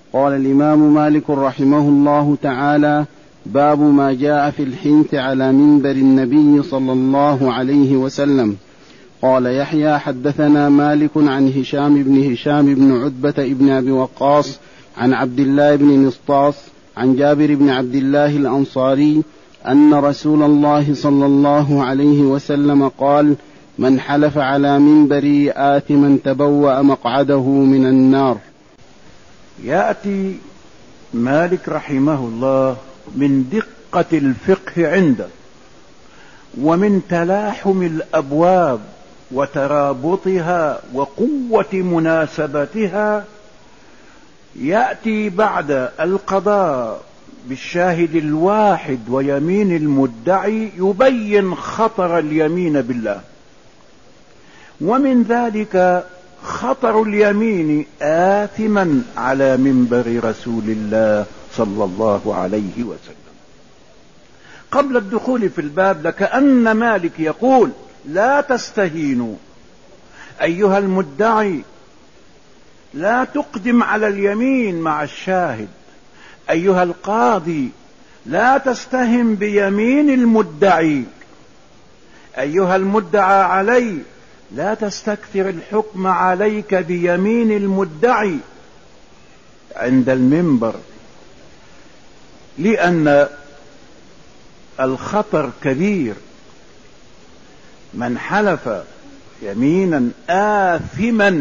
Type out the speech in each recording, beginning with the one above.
قال الإمام مالك رحمه الله تعالى: باب ما جاء في الحنث على منبر النبي صلى الله عليه وسلم. قال يحيى: حدثنا مالك عن هشام بن عتبة بن أبي وقاص عن عبد الله بن نسطاس عن جابر بن عبد الله الأنصاري أن رسول الله صلى الله عليه وسلم قال: من حلف على منبري آثما تبوأ مقعده من النار. يأتي مالك رحمه الله من دقة الفقه عنده ومن تلاحم الأبواب وترابطها وقوة مناسبتها، يأتي بعد القضاء بالشاهد الواحد ويمين المدعي يبين خطر اليمين بالله، ومن ذلك خطر اليمين آثما على منبر رسول الله صلى الله عليه وسلم. قبل الدخول في الباب لكأن مالك يقول: لا تستهينوا أيها المدعي، لا تقدم على اليمين مع الشاهد. أيها القاضي، لا تستهن بيمين المدعي. أيها المدعى عليه، لا تستكثر الحكم عليك بيمين المدعي عند المنبر، لأن الخطر كبير. من حلف يمينا آثما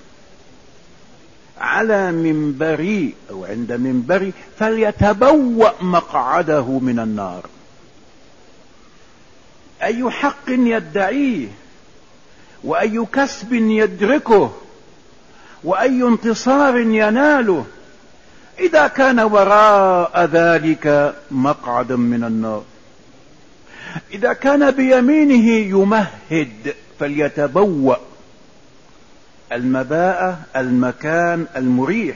على منبري أو عند منبري فليتبوأ مقعده من النار. أي حق يدعيه، وأي كسب يدركه، وأي انتصار يناله إذا كان وراء ذلك مقعد من النار. إذا كان بيمينه يمهد فليتبوأ المباء المكان المريح.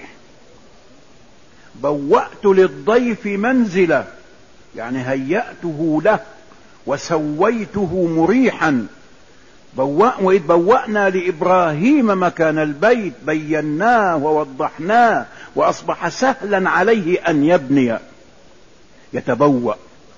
بوأت للضيف منزله، يعني هيأته له وسويته مريحا. وإذ بوأنا لإبراهيم مكان البيت بيناه ووضحناه وأصبح سهلا عليه أن يبني. يتبوأ.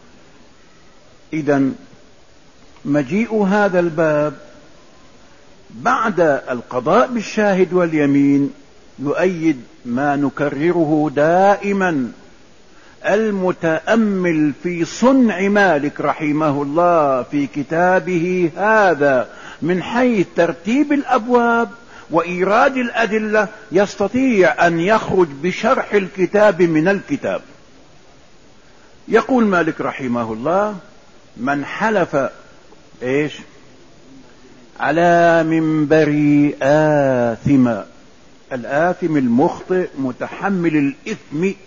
إذن مجيء هذا الباب بعد القضاء بالشاهد واليمين يؤيد ما نكرره دائما. المتأمل في صنع مالك رحمه الله في كتابه هذا من حيث ترتيب الأبواب وإيراد الأدلة يستطيع أن يخرج بشرح الكتاب من الكتاب. يقول مالك رحمه الله: من حلف على منبري آثما. الآثم المخطئ متحمل الإثم.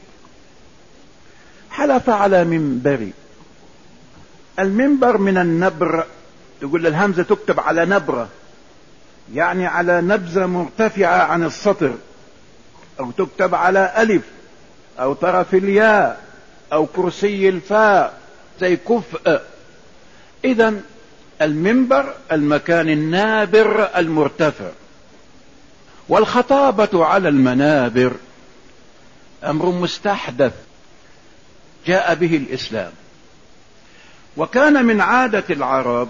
حلف على منبري. المنبر من النبر، تقول الهمزة تكتب على نبرة، يعني على نبذة مرتفعة عن السطر، أو تكتب على ألف أو طرف الياء أو كرسي الفاء زي كفء. إذن المنبر المكان النابر المرتفع. والخطابة على المنابر أمر مستحدث جاء به الإسلام، وكان من عادة العرب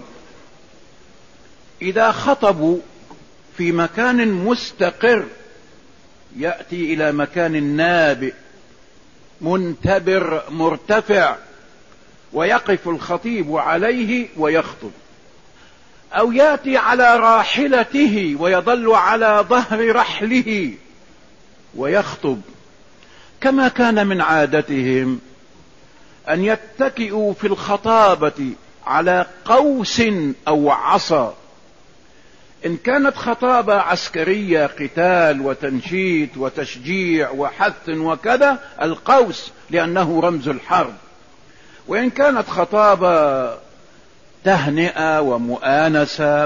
إذا خطبوا في مكان مستقر يأتي إلى مكان نابئ منتبر مرتفع ويقف الخطيب عليه ويخطب، أو يأتي على راحلته ويظل على ظهر رحله ويخطب. كما كان من عادتهم أن يتكئوا في الخطابة على قوس أو عصا. إن كانت خطابة عسكرية قتال وتنشيط وتشجيع وحث وكذا، القوس لأنه رمز الحرب. وإن كانت خطابة تهنئة ومؤانسة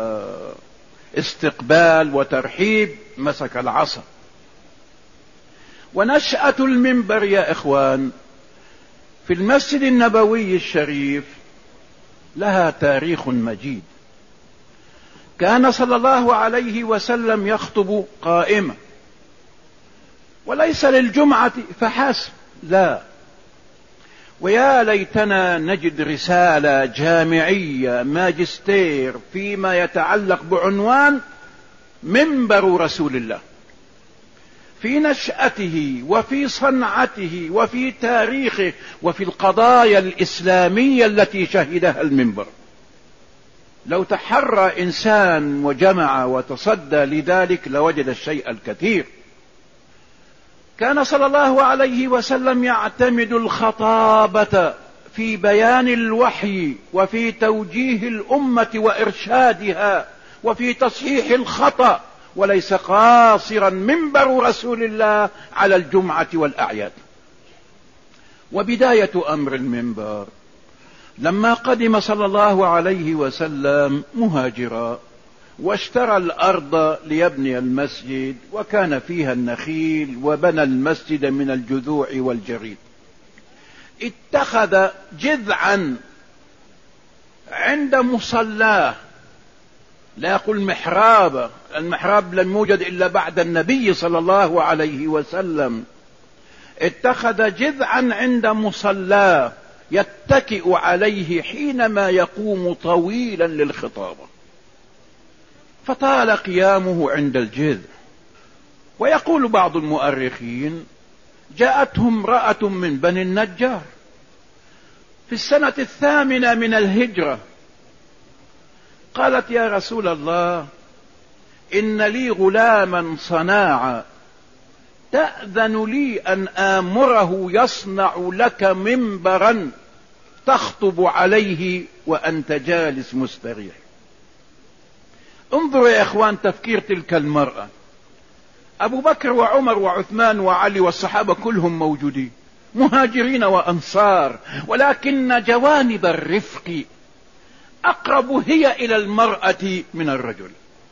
واستقبال وترحيب مسك العصا. ونشأة المنبر يا إخوان في المسجد النبوي الشريف لها تاريخ مجيد. كان صلى الله عليه وسلم يخطب قائما، وليس للجمعة فحسب، لا. ويا ليتنا نجد رسالة جامعية ماجستير فيما يتعلق بعنوان منبر رسول الله، في نشأته وفي صنعته وفي تاريخه وفي القضايا الإسلامية التي شهدها المنبر. لو تحرى إنسان وجمع وتصدى لذلك لوجد الشيء الكثير. كان صلى الله عليه وسلم يعتمد الخطابة في بيان الوحي وفي توجيه الأمة وإرشادها وفي تصحيح الخطأ، وليس قاصرا منبر رسول الله على الجمعة والأعياد. وبداية أمر المنبر لما قدم صلى الله عليه وسلم مهاجرا واشترى الأرض ليبني المسجد، وكان فيها النخيل، وبنى المسجد من الجذوع والجريد. اتخذ جذعا عند مصلاه، لا يقول محراب، المحراب لم يوجد إلا بعد النبي صلى الله عليه وسلم. اتخذ جذعا عند مصلاه يتكئ عليه حينما يقوم طويلا للخطابة، فطال قيامه عند الجذع. ويقول بعض المؤرخين جاءتهم امرأة من بني النجار في السنة 8 من الهجرة، قالت: يا رسول الله، إن لي غلاما صناعا، تأذن لي أن آمره يصنع لك منبرا تخطب عليه وأنت جالس مستريح. انظروا يا إخوان تفكير تلك المرأة. أبو بكر وعمر وعثمان وعلي والصحابة كلهم موجودين، مهاجرين وأنصار، ولكن جوانب الرفق أقرب هي إلى المرأة من الرجل.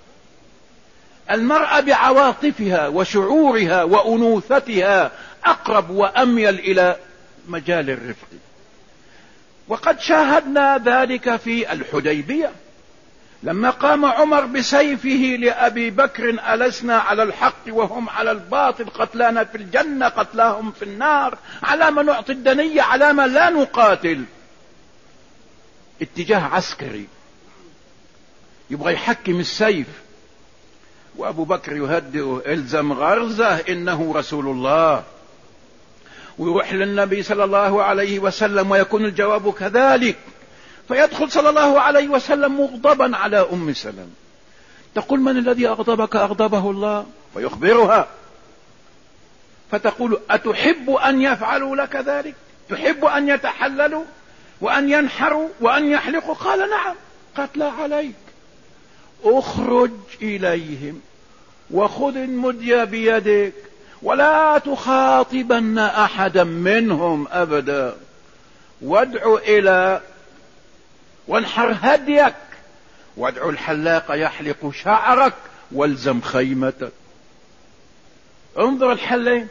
المرأة بعواطفها وشعورها وأنوثتها أقرب وأميل إلى مجال الرفق. وقد شاهدنا ذلك في الحديبية لما قام عمر بسيفه لأبي بكر: ألسنا على الحق وهم على الباطل، قتلانا في الجنة قتلاهم في النار، على ما نعطي الدنية على ما لا نقاتل. اتجاه عسكري، يبغى يحكم السيف، وأبو بكر يهدئه: الزم غرزه إنه رسول الله. ويروح للنبي صلى الله عليه وسلم ويكون الجواب كذلك، فيدخل صلى الله عليه وسلم مغضبا على أم سلمة، تقول: من الذي أغضبك؟ أغضبه الله. فيخبرها، فتقول: أتحب أن يفعلوا لك ذلك؟ تحب أن يتحللوا وأن ينحروا وأن يحلقوا؟ قال: نعم. قالت: لا عليك، اخرج إليهم وخذ المدية بيدك ولا تخاطبن أحدا منهم أبدا، وادع إلى وانحر هديك، وادعو الحلاق يحلق شعرك، والزم خيمتك. انظر الحلين،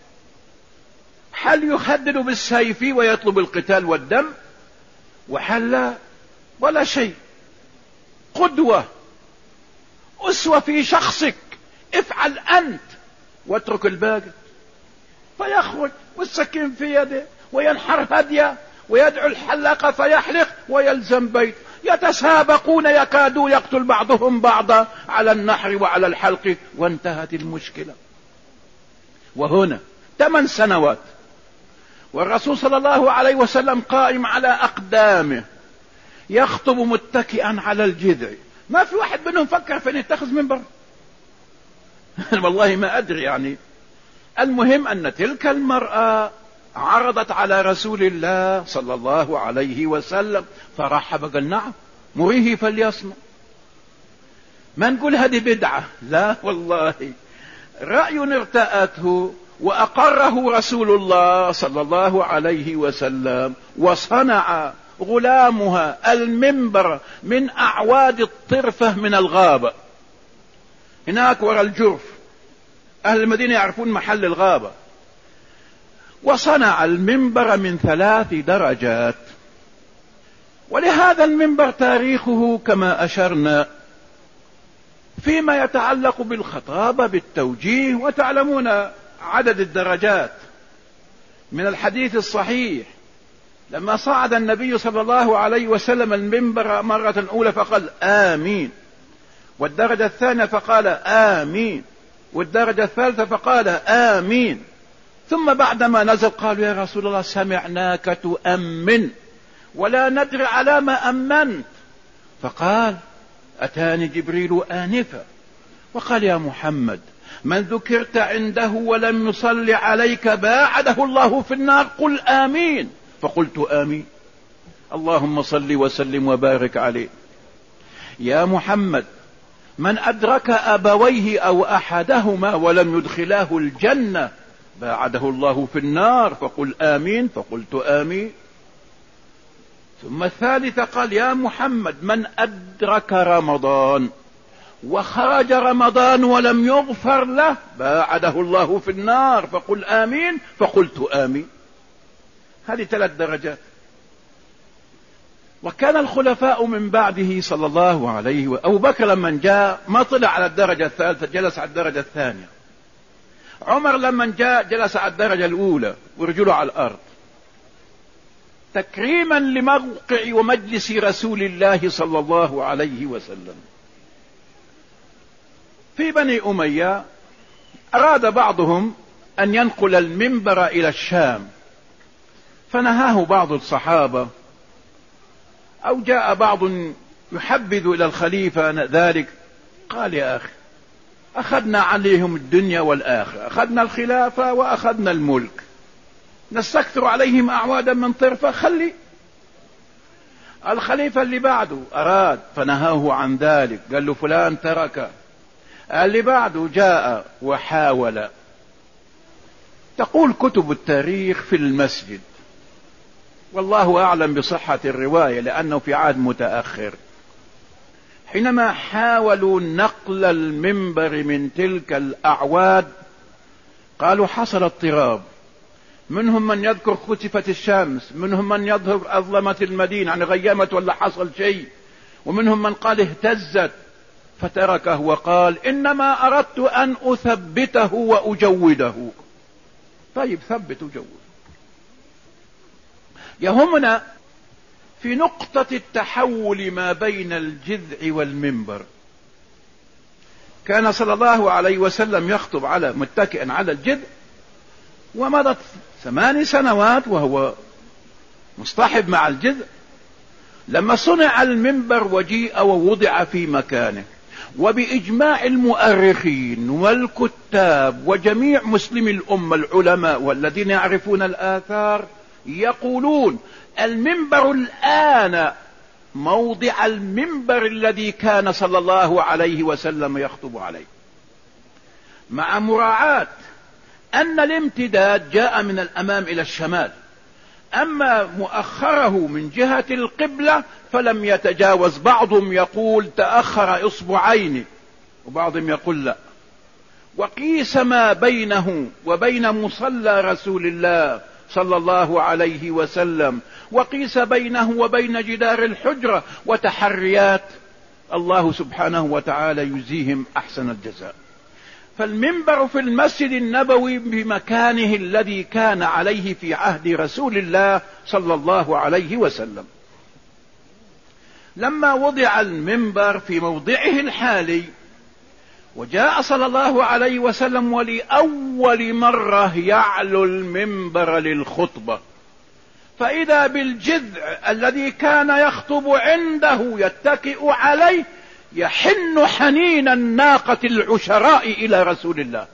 حل يخدد بالسيف ويطلب القتال والدم، وحل ولا شيء. قدوة، أسوة في شخصك، افعل أنت واترك الباقي. فيخرج والسكين في يده وينحر هديه ويدعو الحلاق فيحلق ويلزم بيت. يتسابقون، يكادوا يقتل بعضهم بعضا على النحر وعلى الحلق، وانتهت المشكلة. وهنا 8 سنوات والرسول صلى الله عليه وسلم قائم على أقدامه يخطب متكئا على الجذع. ما في واحد منهم فكر في أن يتخذ منبر. والله ما أدري يعني. المهم أن تلك المرأة عرضت على رسول الله صلى الله عليه وسلم فرحب، قال: نعم مريه فليصنع. ما نقول هذه بدعة، لا والله، رأي ارتأته وأقره رسول الله صلى الله عليه وسلم، وصنع غلامها المنبر من أعواد الطرفة من الغابة هناك وراء الجرف. أهل المدينة يعرفون محل الغابة. وصنع المنبر من 3 درجات. ولهذا المنبر تاريخه كما أشرنا فيما يتعلق بالخطابة بالتوجيه، وتعلمون عدد الدرجات من الحديث الصحيح لما صعد النبي صلى الله عليه وسلم المنبر مرة أولى فقال آمين، والدرجة الثانية فقال آمين، والدرجة الثالثة فقال آمين. ثم بعدما نزل قالوا يا رسول الله سمعناك تؤمن ولا ندري على ما أمنت، فقال أتاني جبريل آنفا وقال يا محمد من ذكرت عنده ولم يصلي عليك باعده الله في النار، قل آمين. فقلت آمين. اللهم صل وسلم وبارك عليه. يا محمد من أدرك أبويه أو أحدهما ولم يدخلاه الجنة باعده الله في النار، فقل آمين. فقلت آمين. ثم الثالثة قال يا محمد من أدرك رمضان وخرج رمضان ولم يغفر له باعده الله في النار، فقل آمين. فقلت آمين. هذه 3 درجات. وكان الخلفاء من بعده صلى الله عليه وسلم، أبو بكر لما جاء ما طلع على الدرجة الثالثة، جلس على الدرجة الثانية. عمر لما جاء جلس على الدرجة الأولى ورجله على الأرض، تكريما لموقع ومجلس رسول الله صلى الله عليه وسلم. في بني أمية أراد بعضهم أن ينقل المنبر إلى الشام، فنهاه بعض الصحابة، أو جاء بعض يحبذ إلى الخليفة ذلك، قال يا أخي أخذنا عليهم الدنيا والآخرة، أخذنا الخلافة وأخذنا الملك، نستكثر عليهم أعوادا من طرفة، خلي الخليفة اللي بعده أراد فنهاه عن ذلك، قال له فلان ترك. اللي بعده جاء وحاول. تقول كتب التاريخ في المسجد، والله أعلم بصحة الرواية لأنه في عهد متأخر، حينما حاولوا نقل المنبر من تلك الأعواد قالوا حصل اضطراب، منهم من يذكر خسفت الشمس، منهم من يظهر أظلمت المدينة يعني غيمت ولا حصل شيء، ومنهم من قال اهتزت، فتركه وقال إنما أردت أن أثبته وأجوده. طيب ثبت وجود. يهمنا في نقطة التحول ما بين الجذع والمنبر. كان صلى الله عليه وسلم يخطب على متكئا على الجذع، ومضت 8 سنوات وهو مصطحب مع الجذع، لما صنع المنبر وجيء ووضع في مكانه، وبإجماع المؤرخين والكتاب وجميع مسلمي الأمة العلماء والذين يعرفون الآثار يقولون المنبر الآن موضع المنبر الذي كان صلى الله عليه وسلم يخطب عليه، مع مراعاة أن الامتداد جاء من الأمام إلى الشمال، أما مؤخره من جهة القبلة فلم يتجاوز، بعضهم يقول تأخر إصبعين وبعضهم يقول لا. وقيس ما بينه وبين مصلى رسول الله صلى الله عليه وسلم، وقيس بينه وبين جدار الحجرة، وتحريات الله سبحانه وتعالى يجزيهم أحسن الجزاء. فالمنبر في المسجد النبوي بمكانه الذي كان عليه في عهد رسول الله صلى الله عليه وسلم. لما وضع المنبر في موضعه الحالي وجاء صلى الله عليه وسلم ولأول مرة يعلو المنبر للخطبة، فإذا بالجذع الذي كان يخطب عنده يتكئ عليه يحن حنين الناقة العشراء إلى رسول الله،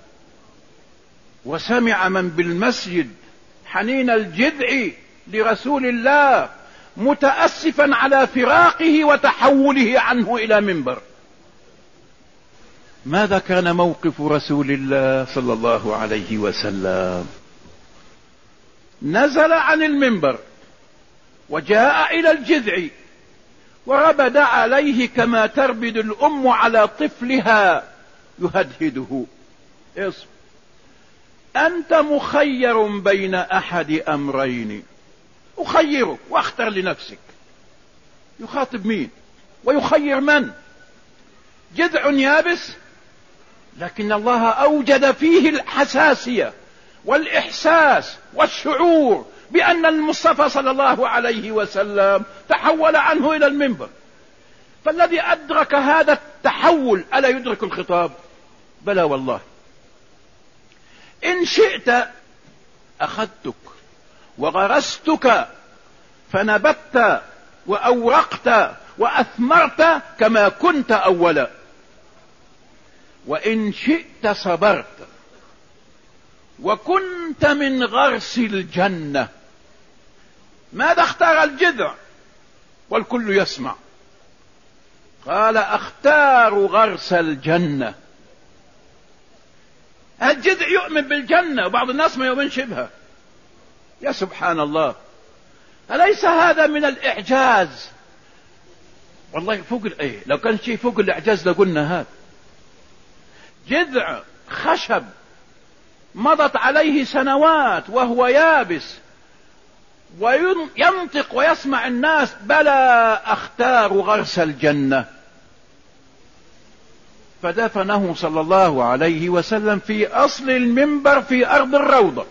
وسمع من بالمسجد حنين الجذع لرسول الله متأسفا على فراقه وتحوله عنه إلى منبر. ماذا كان موقف رسول الله صلى الله عليه وسلم؟ نزل عن المنبر وجاء إلى الجذع وربد عليه كما تربد الأم على طفلها يهدهده. اصبر، أنت مخير بين أحد أمرين، أخيرك واختر لنفسك. يخاطب مين ويخير من؟ جذع يابس، لكن الله أوجد فيه الحساسية والإحساس والشعور بأن المصطفى صلى الله عليه وسلم تحول عنه إلى المنبر. فالذي أدرك هذا التحول ألا يدرك الخطاب؟ بلى والله. إن شئت أخذتك وغرستك فنبت وأورقت وأثمرت كما كنت أولا، وإن شئت صبرت وكنت من غرس الجنة. ماذا اختار الجذع والكل يسمع؟ قال اختار غرس الجنة. الجذع يؤمن بالجنة وبعض الناس ما يؤمنش بها. يا سبحان الله، أليس هذا من الإعجاز؟ والله فوق لو كان شيء فوق الإعجاز لقلنا هذا. جذع خشب مضت عليه سنوات وهو يابس وينطق ويسمع الناس بلى اختار غرس الجنة. فدفنه صلى الله عليه وسلم في أصل المنبر في أرض الروضة،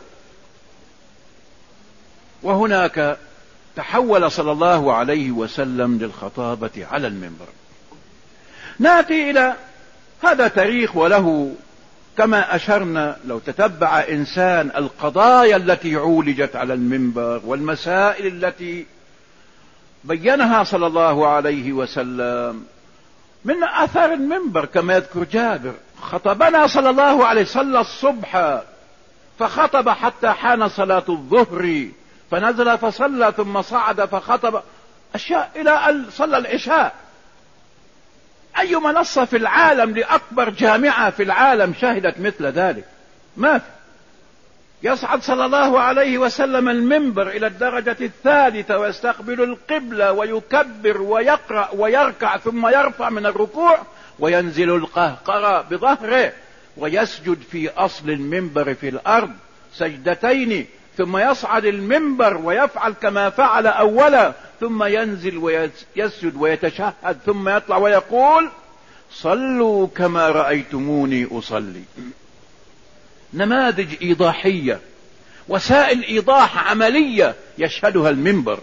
وهناك تحول صلى الله عليه وسلم للخطابة على المنبر. نأتي إلى هذا تاريخ، وله كما أشرنا لو تتبع إنسان القضايا التي عولجت على المنبر والمسائل التي بينها صلى الله عليه وسلم من أثر المنبر. كما يذكر جابر: خطبنا صلى الله عليه وسلم الصبح فخطب حتى حان صلاة الظهر فنزل فصلى ثم صعد فخطب، أشياء إلى أن صلى العشاء. أي منصة في العالم لأكبر جامعة في العالم شهدت مثل ذلك؟ ما في. يصعد صلى الله عليه وسلم المنبر إلى الدرجة الثالثة ويستقبل القبلة ويكبر ويقرأ ويركع ثم يرفع من الركوع وينزل القهقرة بظهره ويسجد في أصل المنبر في الأرض سجدتين، ثم يصعد المنبر ويفعل كما فعل أولا، ثم ينزل ويسجد ويتشهد ثم يطلع ويقول: صلوا كما رأيتموني أصلي. نماذج إيضاحية، وسائل إيضاح عملية يشهدها المنبر.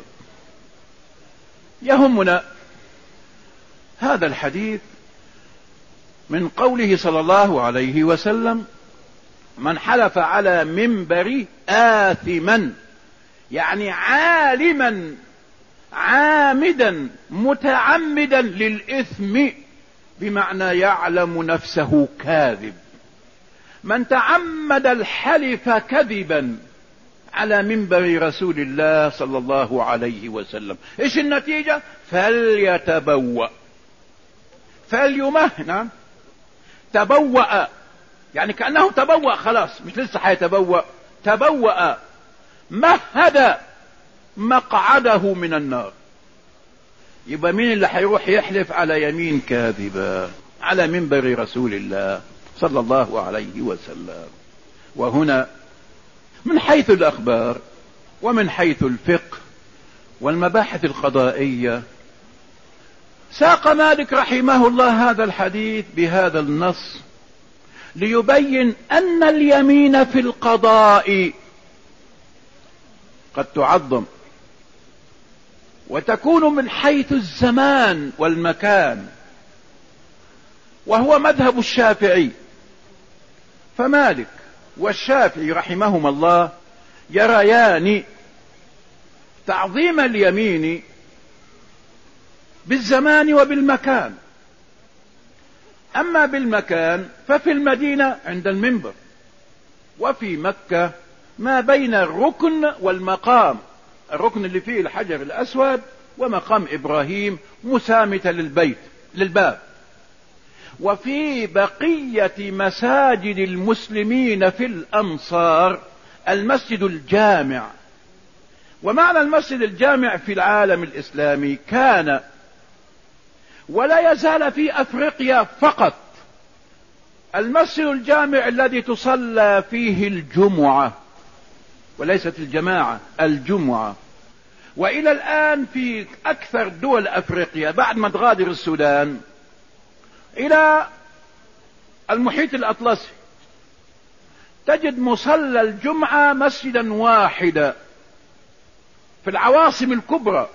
يهمنا هذا الحديث من قوله صلى الله عليه وسلم: من حلف على منبري آثما، يعني عالما عامدا متعمدا للإثم، بمعنى يعلم نفسه كاذب. من تعمد الحلف كذبا على منبر رسول الله صلى الله عليه وسلم، ايش النتيجة؟ فليتبوأ، فليمهن، تبوأ يعني كأنه تبوأ خلاص، مش لسه حيتبوأ، تبوأ، مهد مقعده من النار. يبقى مين اللي حيروح يحلف على يمين كاذبة على منبر رسول الله صلى الله عليه وسلم؟ وهنا من حيث الأخبار ومن حيث الفقه والمباحث القضائية ساق مالك رحمه الله هذا الحديث بهذا النص ليبين أن اليمين في القضاء قد تعظم وتكون من حيث الزمان والمكان، وهو مذهب الشافعي. فمالك والشافعي رحمهما الله يريان تعظيم اليمين بالزمان وبالمكان. أما بالمكان ففي المدينة عند المنبر، وفي مكة ما بين الركن والمقام، الركن اللي فيه الحجر الأسود ومقام إبراهيم مسامة للباب. وفي بقية مساجد المسلمين في الأمصار المسجد الجامع. ومعنى المسجد الجامع في العالم الإسلامي كان ولا يزال في أفريقيا فقط المسجد الجامع الذي تصلى فيه الجمعة وليست الجماعة، الجمعة. وإلى الآن في أكثر دول أفريقيا بعد ما تغادر السودان إلى المحيط الأطلسي تجد مصلى الجمعة مسجدا واحدا في العواصم الكبرى،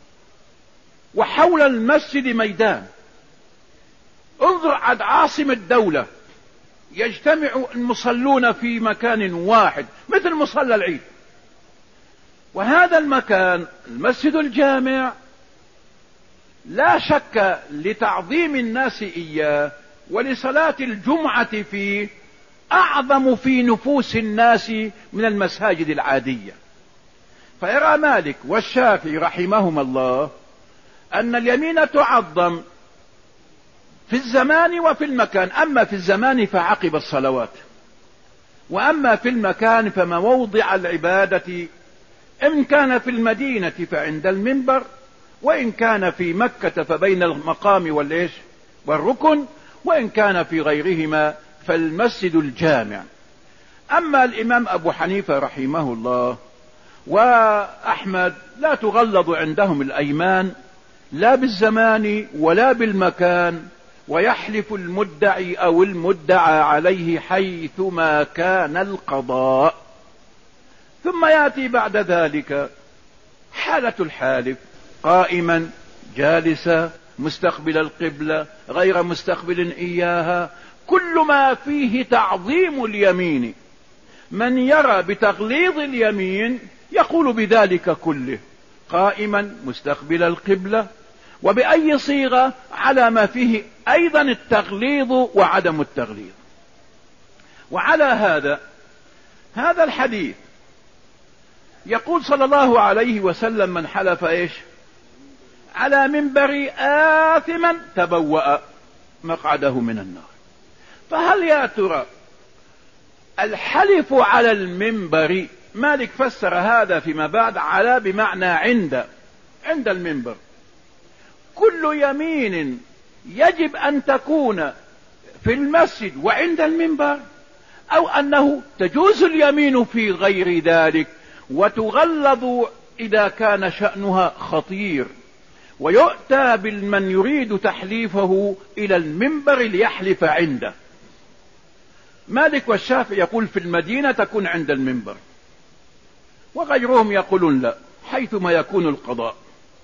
وحول المسجد ميدان. انظر عند عاصمة الدولة يجتمع المصلون في مكان واحد مثل مصلى العيد. وهذا المكان المسجد الجامع لا شك لتعظيم الناس إياه ولصلاة الجمعة فيه أعظم في نفوس الناس من المساجد العادية. فيرى مالك والشافعي رحمهما الله أن اليمين تعظم في الزمان وفي المكان. أما في الزمان فعقب الصلوات، وأما في المكان فموضع العبادة، إن كان في المدينة فعند المنبر، وإن كان في مكة فبين المقام والركن، وإن كان في غيرهما فالمسجد الجامع. أما الإمام أبو حنيفة رحمه الله وأحمد لا تغلظ عندهم الأيمان لا بالزمان ولا بالمكان، ويحلف المدعي أو المدعى عليه حيثما كان القضاء. ثم يأتي بعد ذلك حالة الحالف: قائما، جالسا، مستقبل القبلة، غير مستقبل إياها، كل ما فيه تعظيم اليمين. من يرى بتغليظ اليمين يقول بذلك كله: قائما، مستقبل القبلة، وبأي صيغة، على ما فيه أيضا التغليظ وعدم التغليظ. وعلى هذا الحديث يقول صلى الله عليه وسلم: من حلف على منبر آثما تبوأ مقعده من النار. فهل يا ترى الحلف على المنبر، مالك فسر هذا فيما بعد على بمعنى عند المنبر، كل يمين يجب أن تكون في المسجد وعند المنبر، أو أنه تجوز اليمين في غير ذلك وتغلظ إذا كان شأنها خطير، ويؤتى بالمن يريد تحليفه إلى المنبر ليحلف عنده؟ مالك والشافعي يقول في المدينة تكون عند المنبر، وغيرهم يقولون لا، حيثما يكون القضاء.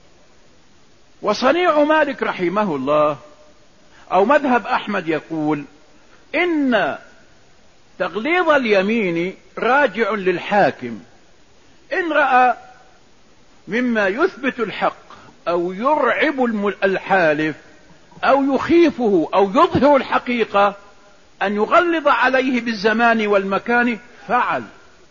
وصنيع مالك رحمه الله أو مذهب أحمد يقول إن تغليظ اليمين راجع للحاكم، إن رأى مما يثبت الحق أو يرعب الحالف أو يخيفه أو يظهر الحقيقة أن يغلظ عليه بالزمان والمكان فعل.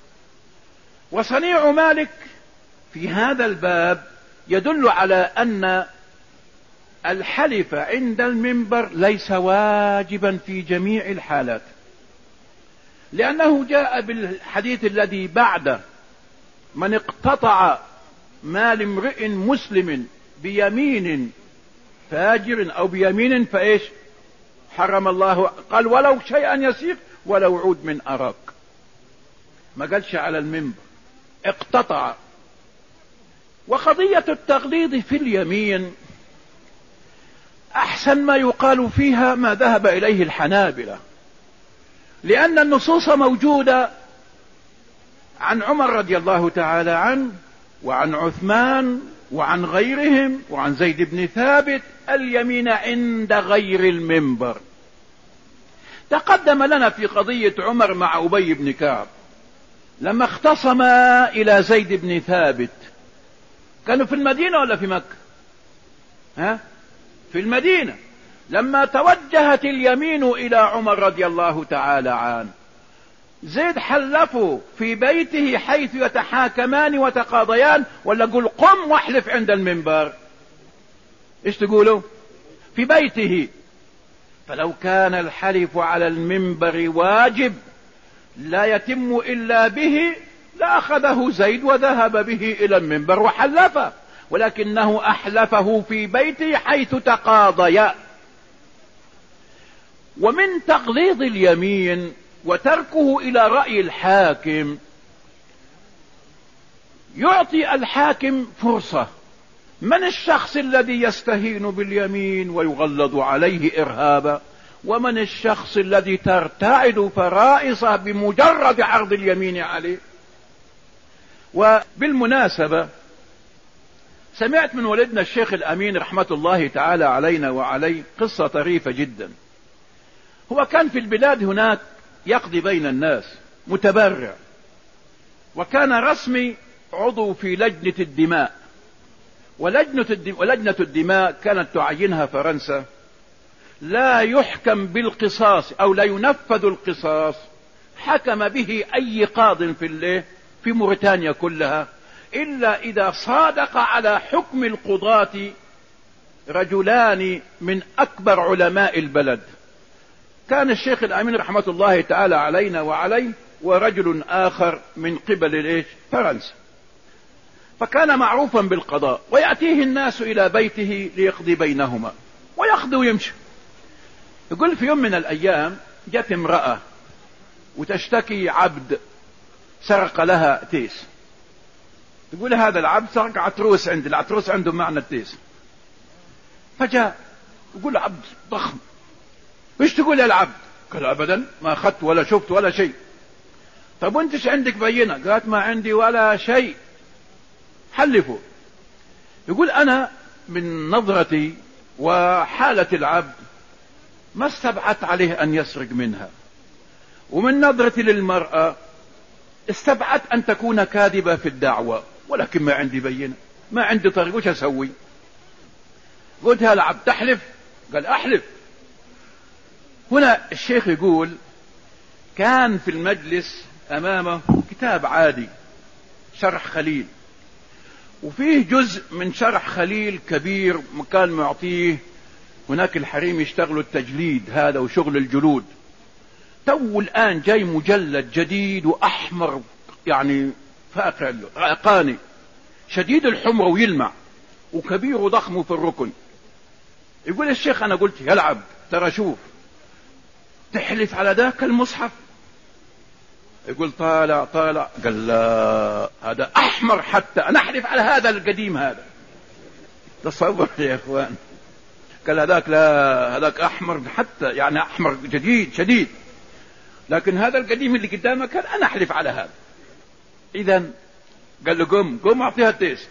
وصنيع مالك في هذا الباب يدل على أن الحلف عند المنبر ليس واجبا في جميع الحالات، لأنه جاء بالحديث الذي بعده: من اقتطع مال امرئ مسلم بيمين فاجر أو بيمين حرم الله، قال ولو شيئا يسير ولو عود من أراك، ما قالش على المنبر، اقتطع. وقضية التغليظ في اليمين أحسن ما يقال فيها ما ذهب إليه الحنابلة، لأن النصوص موجودة عن عمر رضي الله تعالى عنه وعن عثمان وعن غيرهم وعن زيد بن ثابت: اليمين عند غير المنبر. تقدم لنا في قضية عمر مع أبي بن كعب لما اختصم إلى زيد بن ثابت، كانوا في المدينة ولا في مكة؟ في المدينة. لما توجهت اليمين إلى عمر رضي الله تعالى عنه، زيد حلفوا في بيته حيث يتحاكمان وتقاضيان، ولا قل قم واحلف عند المنبر؟ ايش تقولوا؟ في بيته. فلو كان الحلف على المنبر واجب لا يتم إلا به لأخذه زيد وذهب به إلى المنبر وحلفه، ولكنه أحلفه في بيته حيث تقاضيا. ومن تغليظ اليمين وتركه إلى رأي الحاكم، يعطي الحاكم فرصة. من الشخص الذي يستهين باليمين ويغلظ عليه إرهابا؟ ومن الشخص الذي ترتعد فرائصه بمجرد عرض اليمين عليه؟ وبالمناسبة سمعت من والدنا الشيخ الأمين رحمة الله تعالى علينا وعليه قصة طريفة جدا. هو كان في البلاد هناك يقضي بين الناس متبرع، وكان رسمي عضو في لجنة الدماء، ولجنة الدماء كانت تعينها فرنسا. لا يحكم بالقصاص أو لا ينفذ القصاص حكم به أي قاض في موريتانيا كلها، إلا إذا صادق على حكم القضاة رجلان من أكبر علماء البلد. كان الشيخ الأمين رحمة الله تعالى علينا وعليه ورجل آخر من قبل فرنسا. فكان معروفا بالقضاء، ويأتيه الناس إلى بيته ليقضي بينهما ويقضي ويمشي. يقول في يوم من الأيام جت امرأة وتشتكي عبد سرق لها تيس. تقول هذا العبد سرق عتروس عندي، العتروس عنده معنى التيس. فجاء يقول عبد ضخم، ايش تقول يا العبد؟ قال ابدا ما اخذت ولا شفت ولا شيء. طب وانتش عندك بينة؟ قالت ما عندي ولا شيء. حلفوا. يقول انا من نظرتي وحالة العبد ما استبعدت عليه ان يسرق منها، ومن نظرتي للمرأة استبعدت ان تكون كاذبة في الدعوة، ولكن ما عندي بينة، ما عندي طريق، وش اسوي؟ قلت يا العبد تحلف؟ قال احلف. هنا الشيخ يقول كان في المجلس امامه كتاب عادي شرح خليل، وفيه جزء من شرح خليل كبير كان معطيه هناك الحريم يشتغلوا التجليد هذا وشغل الجلود. تو الآن جاي مجلد جديد وأحمر يعني فاقع قاني شديد الحمر ويلمع وكبير وضخم في الركن. يقول الشيخ أنا قلت يا العبد ترى شوف تحلف على ذاك المصحف؟ يقول طالع طالع. قال لا هذا أحمر حتى أنا أحلف على هذا القديم هذا. تصور يا إخوان. قال هذاك لا هذاك أحمر حتى يعني أحمر جديد شديد، لكن هذا القديم اللي قدامك أنا أحلف على هذا. إذن قال له قم أعطيها التيس.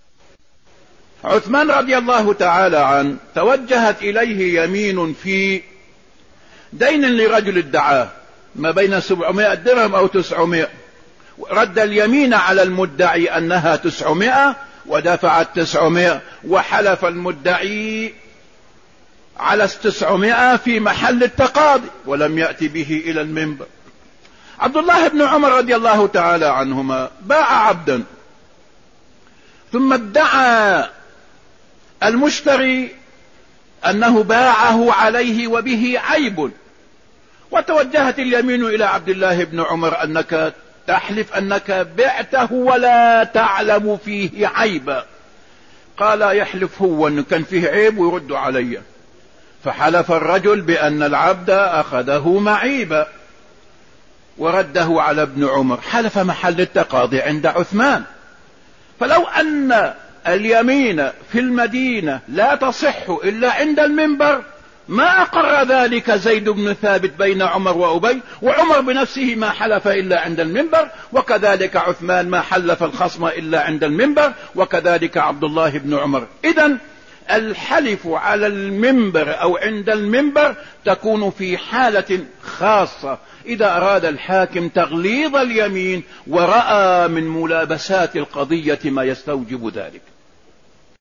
عثمان رضي الله تعالى عنه توجهت إليه يمين في دين لرجل ادعاه ما بين 700 درهم أو 900، رد اليمين على المدعي أنها 900 ودفعت 900، وحلف المدعي على 900 في محل التقاضي ولم يأتي به إلى المنبر. عبد الله بن عمر رضي الله تعالى عنهما باع عبدا، ثم ادعى المشتري أنه باعه عليه وبه عيب، وتوجهت اليمين إلى عبد الله بن عمر أنك تحلف أنك بعته ولا تعلم فيه عيبا. قال يحلف هو أنه كان فيه عيب ويرد علي. فحلف الرجل بأن العبد أخذه معيبا ورده على ابن عمر. حلف محل التقاضي عند عثمان. فلو أن اليمين في المدينة لا تصح إلا عند المنبر ما أقر ذلك زيد بن ثابت بين عمر وأبي، وعمر بنفسه ما حلف إلا عند المنبر، وكذلك عثمان ما حلف الخصم إلا عند المنبر، وكذلك عبد الله بن عمر. إذن الحلف على المنبر أو عند المنبر تكون في حالة خاصة إذا أراد الحاكم تغليظ اليمين ورأى من ملابسات القضية ما يستوجب ذلك.